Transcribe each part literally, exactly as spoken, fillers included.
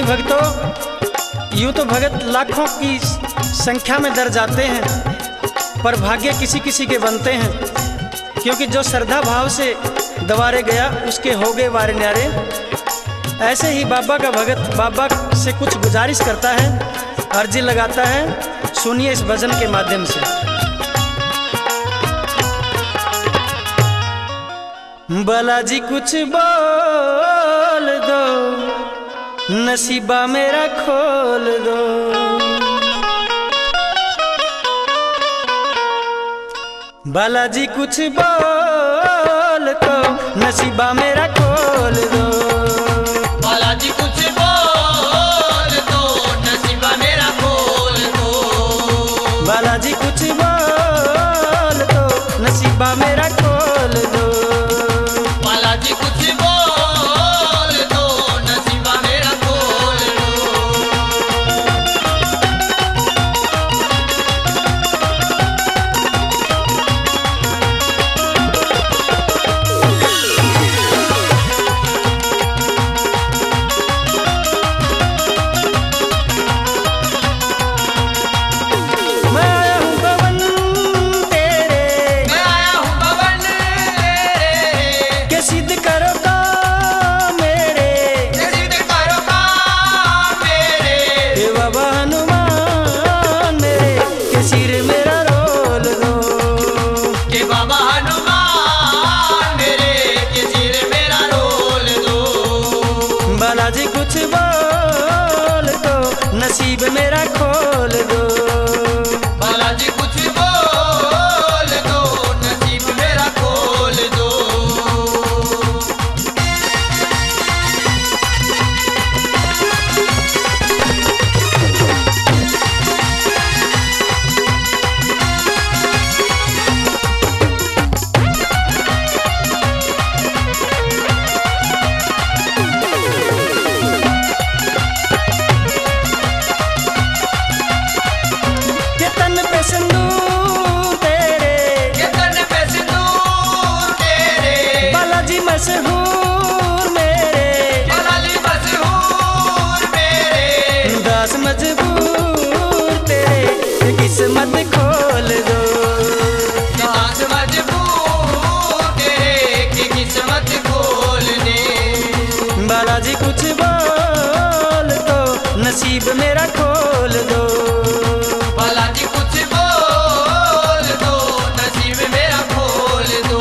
भक्तों, यूं तो भगत लाखों की संख्या में दर जाते हैं, पर भाग्य किसी किसी के बनते हैं, क्योंकि जो श्रद्धा भाव से दवारे गया उसके हो गए वारे न्यारे। ऐसे ही बाबा का भगत बाबा से कुछ गुजारिश करता है, अर्जी लगाता है। सुनिए इस भजन के माध्यम से। बालाजी कुछ बोल दो, नसीबा मेरा खोल दो। बालाजी कुछ बोल दो, नसीबा मेरा खोल दो। बालाजी कुछ बोल दो, नसीबा मेरा खोल दो। बालाजी कुछ बोल दो, नसीबा मेरा खोल दो। बालाजी कुछ बोल दो, नसीबा मेरा खोल दो। मैं आया हूँ भवन तेरे, मैं आया हूँ भवन तेरे, के सिद्ध करो काम मेरे। के सिद्ध करो काम मेरे। हे बाबा हनुमान मेरे, के सिर मेरा रोल दो। के बाबा हनुमान मेरे, के सिर मेरा रोल दो। बालाजी कुछ बोल दो, नसीब मेरा खोल दो। बालाजी कुछ बोल दो, नसीब मेरा खोल दो। के तन पे सिंदूर तेरे, के तन पे सिंदूर तेरे, बालाजी मशहूर मेरे। बालाजी मशहूर मेरे। दास मजबूर तेरे, ये किस्मत खोल दो। दास मजबूर तेरे, की किस्मत खोल दे। बालाजी कुछ बोल दो, नसीब मेरा खोल दो। बालाजी कुछ बोल दो, नसीब मेरा खोल दो।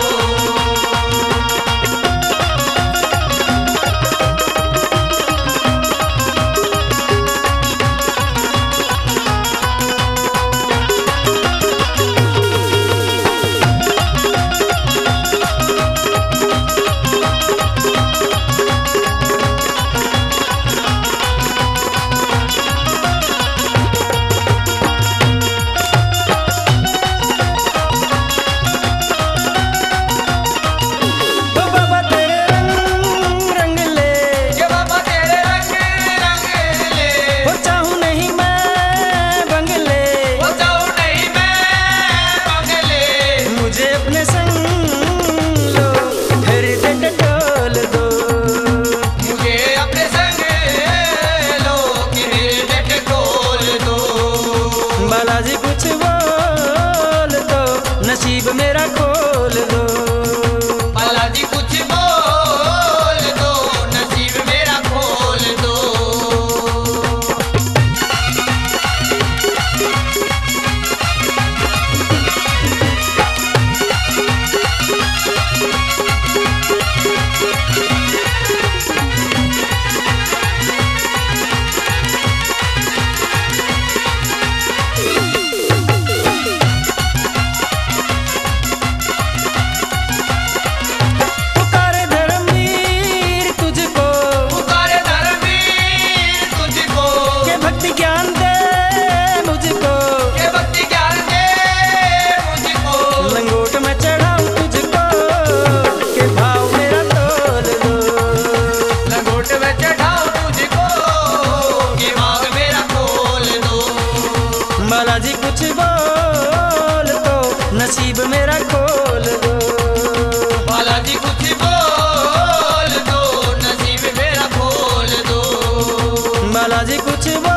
लाला जी कुछ